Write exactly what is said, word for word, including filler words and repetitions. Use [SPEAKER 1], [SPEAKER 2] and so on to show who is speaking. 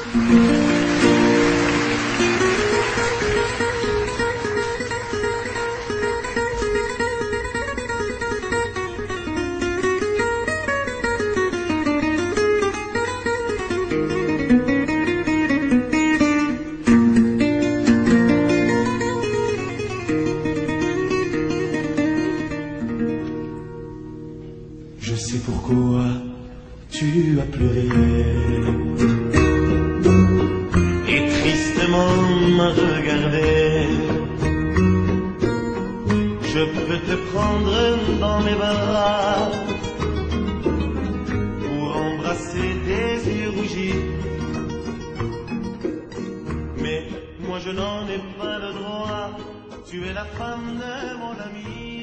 [SPEAKER 1] Je sais pourquoi tu as pleuré et tristement m'a regardé. Je peux te prendre dans mes bras pour embrasser tes yeux rougis, mais moi je n'en ai pas le droit. Tu es la femme de mon ami.